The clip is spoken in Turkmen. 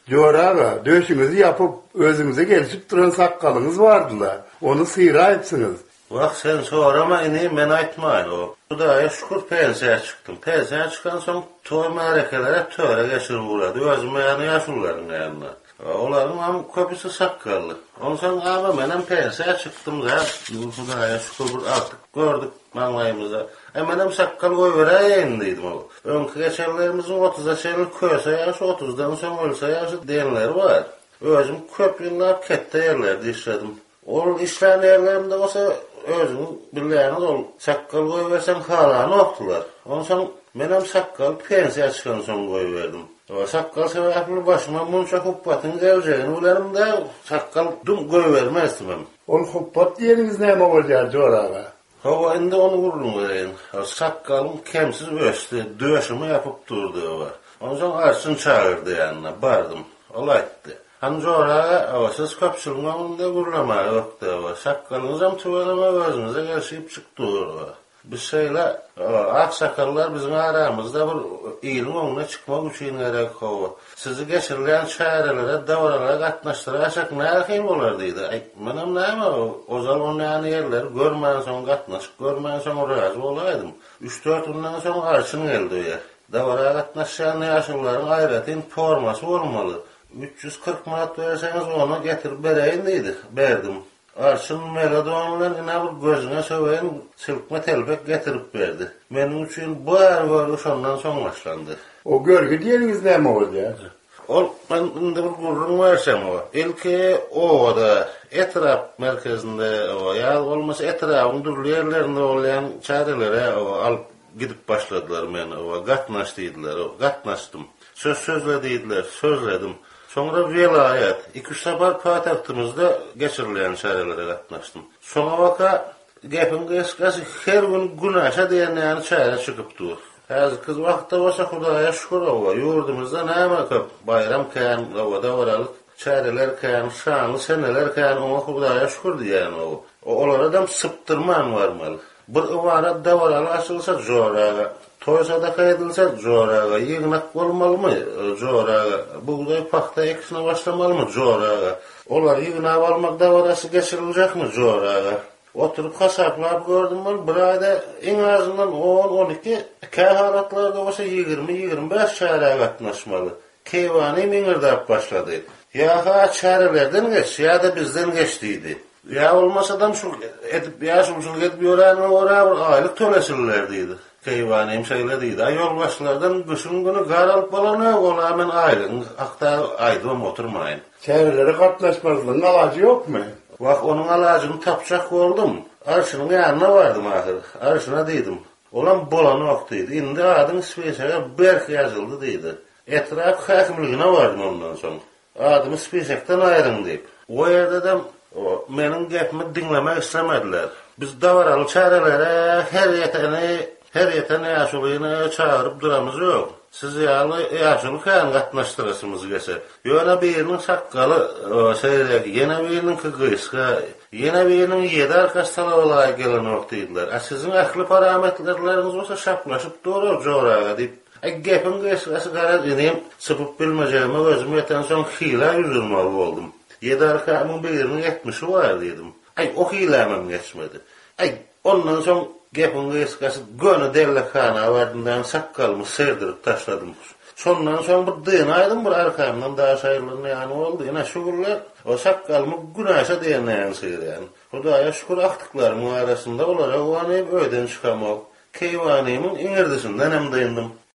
Joraga, döşüňizi yapıp özüňize gelişip duran sakkalınız vardylar. Onu sıyraýypsyňyz. Bak sen sorama ini men aýtmaýyn o. Hudaýa şükür pensiýa çykdym. Pensiýa çykan soň toý märekelere töre geçirip bolady. Özüme ýany ýaşullaryň ýanyna. Olaryň hem köpüsi sakkally. Onsoň ama menen pensiýa çykdym da, Hudaýa şükür bir artyk gördük maňlaýymyzda. Menem sakkal goýberäýin diýdim o. Öňkü geçenlerimizin 30-a çeýlik köse ýaşy 30-dan soň ölse ýaşy diýenler bar. Özüm köp ýyllar ketde ýerlerde işledim. Ol işlän ýerlerimde bolsa özüm bilýäňiz ol sakkal goýbersen halany okdular. Onsoň menem sakkal pensiýa çykan soň goýberdim. O sakkal sebäpli başyma munça huppatyň gewjegini bilerimde sakkal dum goýbermezdim. Ol huppat diýeniňiz näme bolýar Joraga? Hava indi onu vurulun vereyim. Sakkalım kemsiz öçtü, döşümü yapıp durdu o. Ondan arşın çağırdı yanına, bardım. Olaydı. Hanca oraya, siz köpçülüğün önünde vurulamaya yoktu o. Sakkalınızam tuvalama özünüze gelişip çıktı o. Biz şeyle, aksakallar bizim aramızda bir iyilin önüne çıkmak için gerek o. Sizi geçirilen çarelere, davralara katlaştıracak ne erkeğim olardıydı. Benim neyme o zaman yani yerler görmeyen son katlaşık, görmeyen son razı olaydım. 3-4 günden sonra arşın geldi o yer. Davraya katlaşan yaşlıların ayretin forması olmalı. 340 manat verseniz onu getirip bereyim deydi. Berdim. Arşın megadonlar ina bir gözüne söveyin silkme telbek getirip verdi. Benim için bu görüş ondan son başlandı. O görgü diýeniňiz näme bolýar? Ben indi bir gurrun versem o. İlki o da etraf merkezinde o ya olmasa etrafın durly yerlerinde olan çarelere o alıp gidip başladılar meni o gatnaşdylar o gatnaşdym. Sözlediler, sözledim. Sonra vilayet, 2-3 safar paytahtymyzda geçirilen çarelere gatnaşdym. Soňa waka gepin geskasy her gün günaşa diýen çare çykypdy. Häzir kız wagtda bolsa Hudaýa şükür o. Ýurdumyzda näme köp bayram kän, o dawralyk çareler kän, şanly seneler kän, oňa Hudaýa şükür diýen o. Olaradam syptyrman barmaly. Bir ywara dawraly açylsa Joraga, toy sadaka edilse Joraga, ýygnak bolmalymy Joraga, buğday paxta ekişine başlamalymy Joraga. Olar ýygnak almak dawrasy geçiriljekmi Joraga? Oturup hasaplap gördüm ben, bir ayda en azından 10-12 keharatlarda olsa 20-25 çare gatnaşmalı. Keyvani miňirdap başladı. Ya çarelerden geç, ya da bizden geçtiydi. Ya olmasa adam şu edip yaşımşılık edip yoranı oraya bir aylık tölesilerdiydi. Keyvanim söylediydi. Yol başlardan kışın günü gar alıp balana ola hemen aylığın aktar aydım oturmayın. Çarelere katlaşmazlığın alacı yok mu? Bak onun alacını tapacak oldum. Arşının yanına vardım ahir. Arşına dedim. Olan bolanı oktuydu. Indi adın spesaka Berk yazıldı deydi. Etraf hakimliğine vardım ondan sonra. Adımı spesaktan ayrın deyip. O yerde de menin gepimi dinlemek istemediler. Biz davaralı çarelere her yetene yaşılığını çağırıp duramız yok. Siz yaşılı kayın katlaştırasımız gese. Yöne birinin sakkalı seyrek, yine birinin kıgıyska, yine birinin 7 arkastalı olaya gelen oktaydılar. Sizin aklı parametreleriniz olsa şaplaşıp doğru Joraga deyip. Gepin gıyskası karar edeyim, sıpıp bilmeyeceğime özüm yeten son hila yüzülmalı oldum. 7 arkamın birinin 70'i var dedim. O hilamem geçmedi. Ondan son gepin gıyskası gönü dellekana vardından sakkalımı serdirip taşladım. Sondan son bir dığınaydım bir arkamdan daha sayılırını yani oldu. Yine şükürler o sakkalımı günaşa diyenleyen sıyırıyan. Hudaýa şükür aktıklarımın arasında olarak o anayıp öyden çıkamak. Keyvanıyımın iňirdisinden hem dayındım.